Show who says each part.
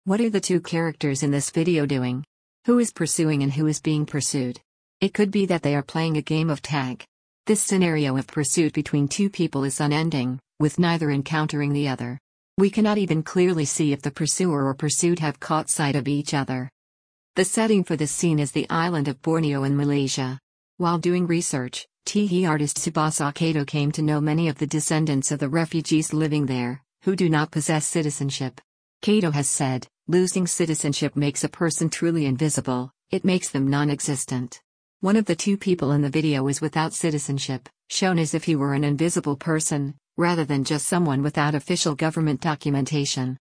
Speaker 1: What are the two characters in this video doing? Who is pursuing and who is being pursued? It could be that they are playing a game of tag. This scenario of pursuit between two people is unending, with neither encountering the other. We cannot even clearly see if the pursuer or pursued have caught sight of each other. The setting for this scene is the island of Borneo in Malaysia. While doing research, TV artist Tsubasa Kato came to know many of the descendants of the refugees living there, who do not possess citizenship. Kato has said, losing citizenship makes a person truly invisible, it makes them non-existent. One of the two people in the video is without citizenship, shown as if he were an invisible person, rather than just someone without official government documentation.